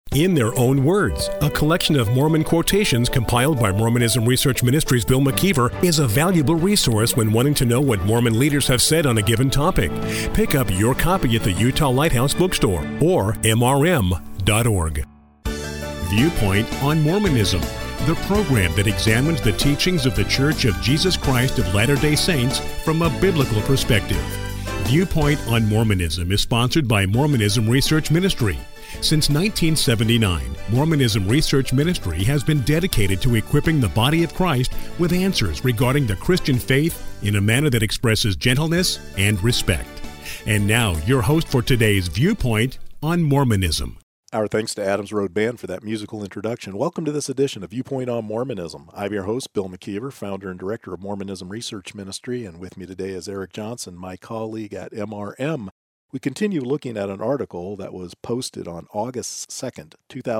In Their Own Words, a collection of Mormon quotations compiled by Mormonism Research Ministries' Bill McKeever is a valuable resource when wanting to know what Mormon leaders have said on a given topic. Pick up your copy at the Utah Lighthouse Bookstore or mrm.org. Viewpoint on Mormonism, the program that examines the teachings of the Church of Jesus Christ of Latter-day Saints from a biblical perspective. Viewpoint on Mormonism is sponsored by Mormonism Research Ministry. Since 1979, Mormonism Research Ministry has been dedicated to equipping the body of Christ with answers regarding the Christian faith in a manner that expresses gentleness and respect. And now, your host for today's Viewpoint on Mormonism. Our thanks to Adams Road Band for that musical introduction. Welcome to this edition of Viewpoint on Mormonism. I'm your host, Bill McKeever, founder and director of Mormonism Research Ministry, and with me today is Eric Johnson, my colleague at MRM. We continue looking at an article that was posted on August 2nd,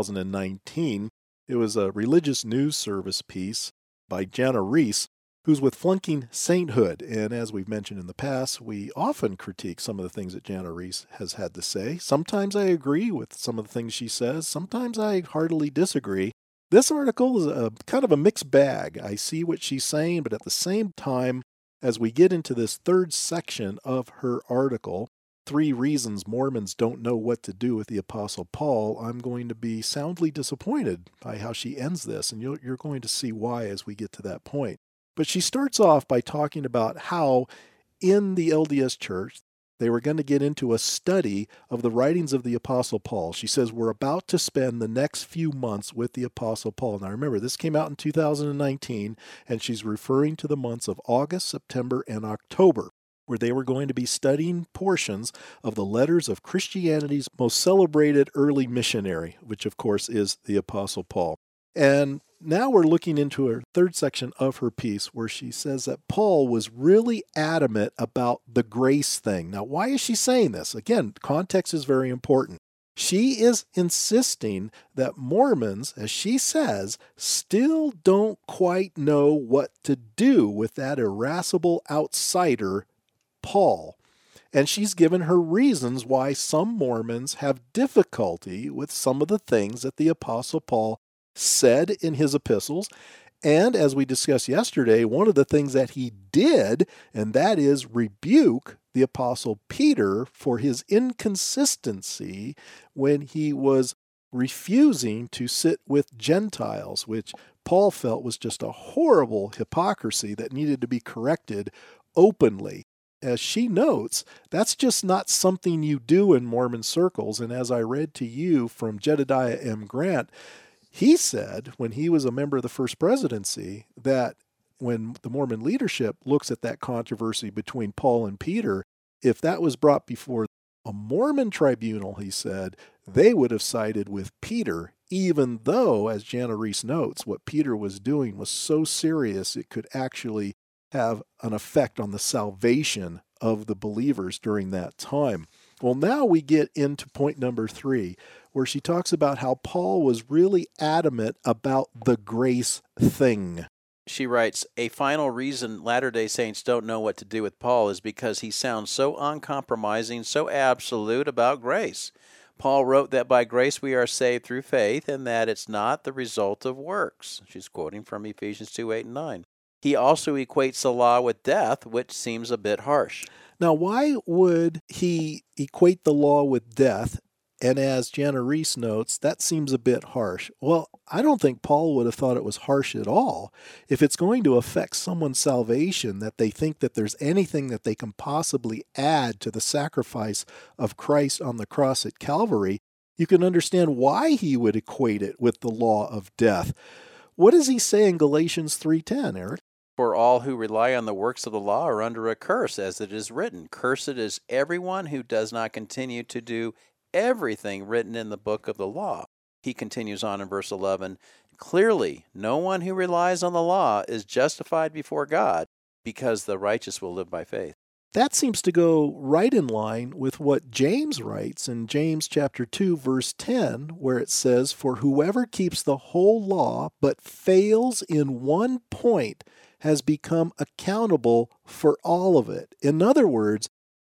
2019. It was a religious news service piece by Jana Reese, who's with Flunking Sainthood. And as we've mentioned in the past, we often critique some of the things that Jana Reese has had to say. Sometimes I agree with some of the things she says. Sometimes I heartily disagree. This article is a kind of a mixed bag. I see what she's saying, but at the same time, as we get into this third section of her article, 3 reasons Mormons don't know what to do with the Apostle Paul, I'm going to be soundly disappointed by how she ends this, and you're going to see why as we get to that point. But she starts off by talking about how in the LDS Church, they were going to get into a study of the writings of the Apostle Paul. She says, we're about to spend the next few months with the Apostle Paul. Now remember, this came out in 2019, and she's referring to the months of August, September, and October, where they were going to be studying portions of the letters of Christianity's most celebrated early missionary, which of course is the Apostle Paul. And now we're looking into her third section of her piece where she says that Paul was really adamant about the grace thing. Now, why is she saying this? Again, context is very important. She is insisting that Mormons, as she says, still don't quite know what to do with that irascible outsider Paul. And she's given her reasons why some Mormons have difficulty with some of the things that the Apostle Paul said in his epistles. And as we discussed yesterday, one of the things that he did, and that is rebuke the Apostle Peter for his inconsistency when he was refusing to sit with Gentiles, which Paul felt was just a horrible hypocrisy that needed to be corrected openly. As she notes, that's just not something you do in Mormon circles. And as I read to you from Jedediah M. Grant, he said when he was a member of the First Presidency that when the Mormon leadership looks at that controversy between Paul and Peter, if that was brought before a Mormon tribunal, he said, they would have sided with Peter, even though, as Jana Reese notes, what Peter was doing was so serious it could actually have an effect on the salvation of the believers during that time. Well, now we get into point number 3, where she talks about how Paul was really adamant about the grace thing. She writes, a final reason Latter-day Saints don't know what to do with Paul is because he sounds so uncompromising, so absolute about grace. Paul wrote that by grace we are saved through faith and that it's not the result of works. She's quoting from Ephesians 2:8 and 9. He also equates the law with death, which seems a bit harsh. Now, why would he equate the law with death? And as Jana Reese notes, that seems a bit harsh. Well, I don't think Paul would have thought it was harsh at all. If it's going to affect someone's salvation, that they think that there's anything that they can possibly add to the sacrifice of Christ on the cross at Calvary, you can understand why he would equate it with the law of death. What does he say in Galatians 3:10, Eric? For all who rely on the works of the law are under a curse, as it is written, cursed is everyone who does not continue to do everything written in the book of the law. He continues on in verse 11, clearly, no one who relies on the law is justified before God, because the righteous will live by faith. That seems to go right in line with what James writes in James chapter 2, verse 10, where it says, for whoever keeps the whole law but fails in one point has become accountable for all of it. In other words,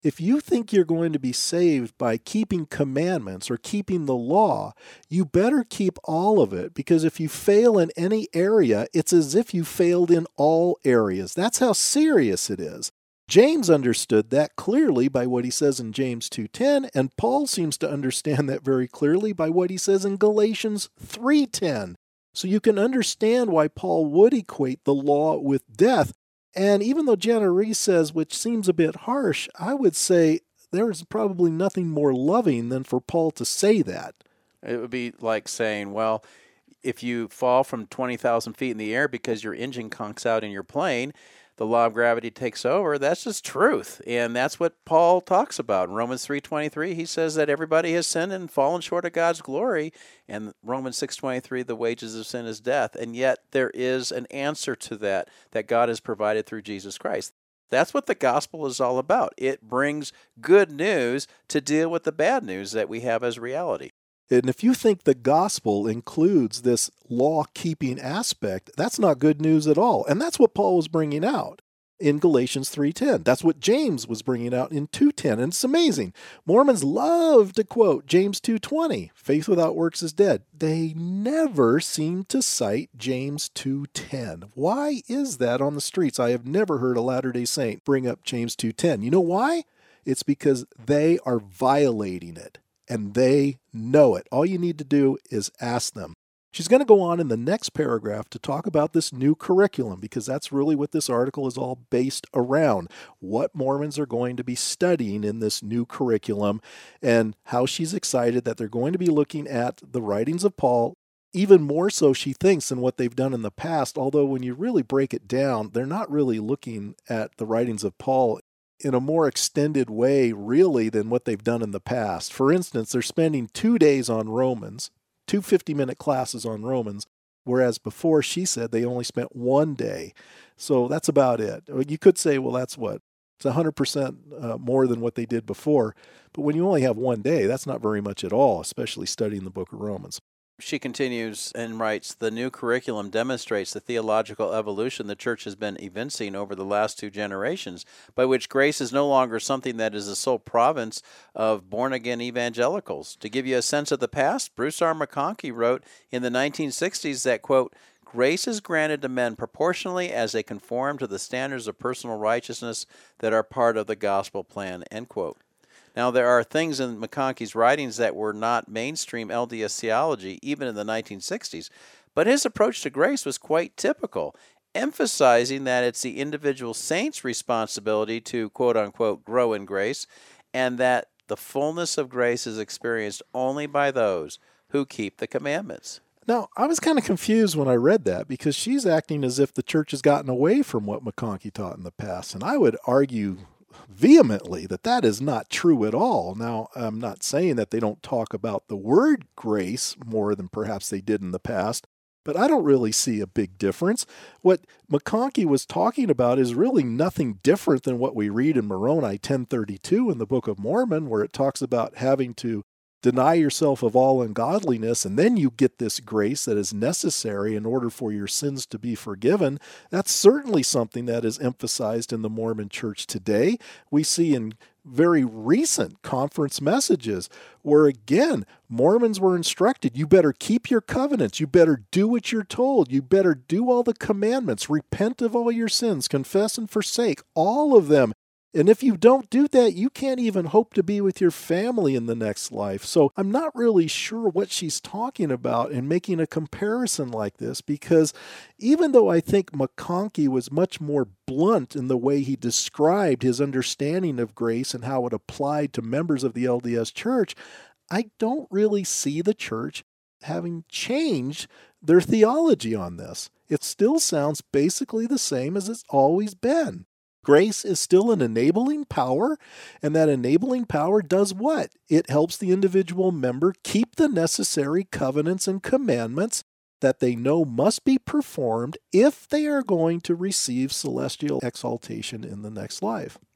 If you think you're going to be saved by keeping commandments or keeping the law, you better keep all of it, because if you fail in any area, it's as if you failed in all areas. That's how serious it is. James understood that clearly by what he says in James 2:10, and Paul seems to understand that very clearly by what he says in Galatians 3:10. So you can understand why Paul would equate the law with death. And even though Jana Reese says, which seems a bit harsh, I would say there is probably nothing more loving than for Paul to say that. It would be like saying, well, if you fall from 20,000 feet in the air because your engine conks out in your plane, the law of gravity takes over. That's just truth. And that's what Paul talks about. In Romans 3:23, he says that everybody has sinned and fallen short of God's glory. And Romans 6:23, the wages of sin is death. And yet there is an answer to that God has provided through Jesus Christ. That's what the gospel is all about. It brings good news to deal with the bad news that we have as reality. And if you think the gospel includes this law-keeping aspect, that's not good news at all. And that's what Paul was bringing out in Galatians 3:10. That's what James was bringing out in 2:10. And it's amazing. Mormons love to quote James 2:20, faith without works is dead. They never seem to cite James 2:10. Why is that on the streets? I have never heard a Latter-day Saint bring up James 2:10. You know why? It's because they are violating it. And they know it. All you need to do is ask them. She's going to go on in the next paragraph to talk about this new curriculum, because that's really what this article is all based around. What Mormons are going to be studying in this new curriculum, and how she's excited that they're going to be looking at the writings of Paul, even more so, she thinks, than what they've done in the past. Although when you really break it down, they're not really looking at the writings of Paul in a more extended way, really, than what they've done in the past. For instance, they're spending 2 days on Romans, 2 50-minute classes on Romans, whereas before she said they only spent 1 day. So that's about it. You could say, well, that's what? It's 100% more than what they did before. But when you only have 1 day, that's not very much at all, especially studying the book of Romans. She continues and writes, the new curriculum demonstrates the theological evolution the church has been evincing over the last 2 generations, by which grace is no longer something that is the sole province of born-again evangelicals. To give you a sense of the past, Bruce R. McConkie wrote in the 1960s that, quote, grace is granted to men proportionally as they conform to the standards of personal righteousness that are part of the gospel plan, end quote. Now, there are things in McConkie's writings that were not mainstream LDS theology, even in the 1960s, but his approach to grace was quite typical, emphasizing that it's the individual saint's responsibility to, quote-unquote, grow in grace, and that the fullness of grace is experienced only by those who keep the commandments. Now, I was kind of confused when I read that, because she's acting as if the church has gotten away from what McConkie taught in the past, and I would argue vehemently that is not true at all. Now, I'm not saying that they don't talk about the word grace more than perhaps they did in the past, but I don't really see a big difference. What McConkie was talking about is really nothing different than what we read in Moroni 1032 in the Book of Mormon, where it talks about having to deny yourself of all ungodliness, and then you get this grace that is necessary in order for your sins to be forgiven. That's certainly something that is emphasized in the Mormon Church today. We see in very recent conference messages where, again, Mormons were instructed, you better keep your covenants, you better do what you're told, you better do all the commandments, repent of all your sins, confess and forsake, all of them. And if you don't do that, you can't even hope to be with your family in the next life. So I'm not really sure what she's talking about in making a comparison like this, because even though I think McConkie was much more blunt in the way he described his understanding of grace and how it applied to members of the LDS Church, I don't really see the church having changed their theology on this. It still sounds basically the same as it's always been. Grace is still an enabling power, and that enabling power does what? It helps the individual member keep the necessary covenants and commandments that they know must be performed if they are going to receive celestial exaltation in the next life.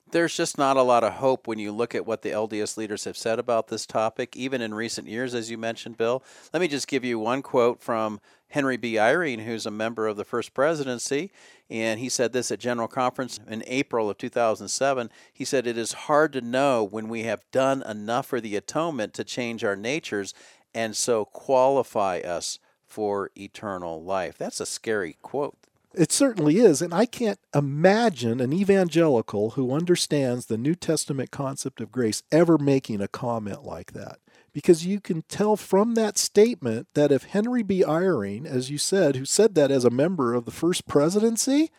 There's just not a lot of hope when you look at what the LDS leaders have said about this topic, even in recent years, as you mentioned, Bill. Let me just give you one quote from Henry B. Eyring, who's a member of the First Presidency, and he said this at General Conference in April of 2007. He said, "It is hard to know when we have done enough for the atonement to change our natures and so qualify us for eternal life." That's a scary quote. It certainly is, and I can't imagine an evangelical who understands the New Testament concept of grace ever making a comment like that. Because you can tell from that statement that if Henry B. Eyring, as you said, who said that as a member of the First Presidency,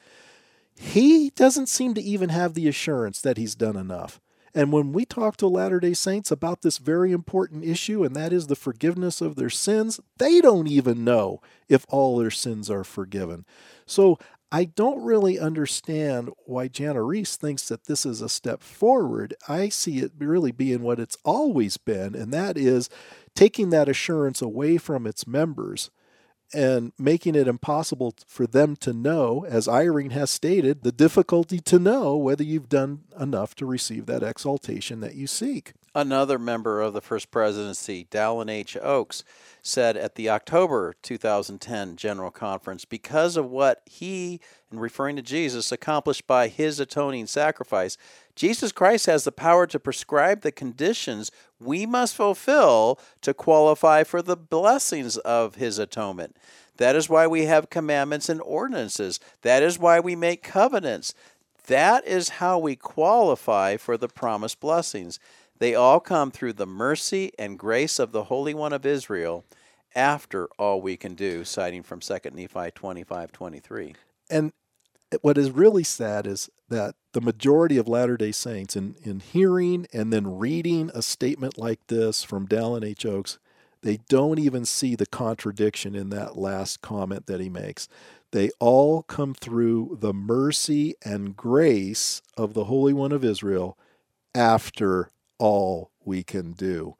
he doesn't seem to even have the assurance that he's done enough. And when we talk to Latter-day Saints about this very important issue, and that is the forgiveness of their sins, they don't even know if all their sins are forgiven. So I don't really understand why Jana Reese thinks that this is a step forward. I see it really being what it's always been, and that is taking that assurance away from its members and making it impossible for them to know, as Eyring has stated, the difficulty to know whether you've done enough to receive that exaltation that you seek. Another member of the First Presidency, Dallin H. Oaks, said at the October 2010 General Conference, because of what he, and referring to Jesus, accomplished by his atoning sacrifice, Jesus Christ has the power to prescribe the conditions we must fulfill to qualify for the blessings of his atonement. That is why we have commandments and ordinances. That is why we make covenants. That is how we qualify for the promised blessings. They all come through the mercy and grace of the Holy One of Israel after all we can do, citing from 2 Nephi 25:23. And what is really sad is that the majority of Latter-day Saints, in hearing and then reading a statement like this from Dallin H. Oaks, they don't even see the contradiction in that last comment that he makes. They all come through the mercy and grace of the Holy One of Israel after all we can do.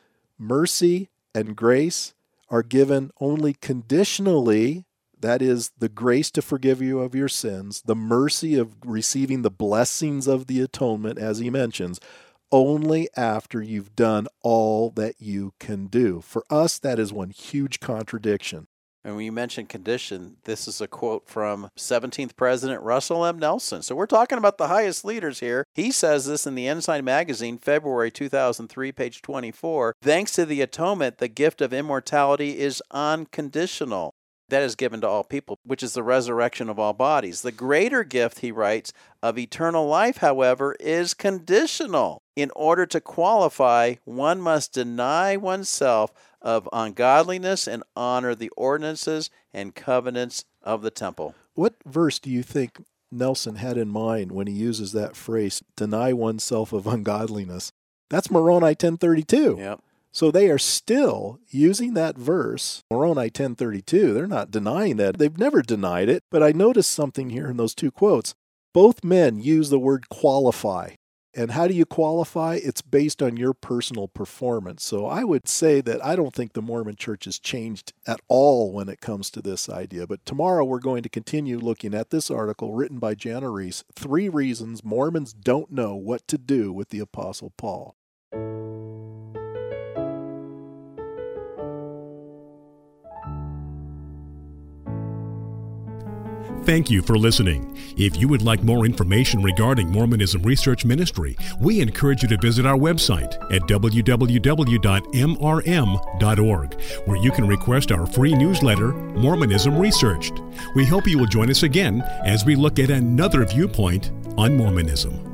Mercy and grace are given only conditionally. That is the grace to forgive you of your sins, the mercy of receiving the blessings of the atonement, as he mentions, only after you've done all that you can do. For us, that is one huge contradiction. And when you mention condition, this is a quote from 17th President Russell M. Nelson. So we're talking about the highest leaders here. He says this in the Ensign magazine, February 2003, page 24. Thanks to the atonement, the gift of immortality is unconditional. That is given to all people, which is the resurrection of all bodies. The greater gift, he writes, of eternal life, however, is conditional. In order to qualify, one must deny oneself of ungodliness and honor the ordinances and covenants of the temple. What verse do you think Nelson had in mind when he uses that phrase, deny oneself of ungodliness? That's Moroni 10:32. Yep. So they are still using that verse, Moroni 10:32. They're not denying that. They've never denied it. But I noticed something here in those two quotes. Both men use the word qualify. And how do you qualify? It's based on your personal performance. So I would say that I don't think the Mormon Church has changed at all when it comes to this idea. But tomorrow we're going to continue looking at this article written by Jana Reese, 3 reasons Mormons don't know what to do with the Apostle Paul. Thank you for listening. If you would like more information regarding Mormonism Research Ministry, we encourage you to visit our website at www.mrm.org, where you can request our free newsletter, Mormonism Researched. We hope you will join us again as we look at another viewpoint on Mormonism.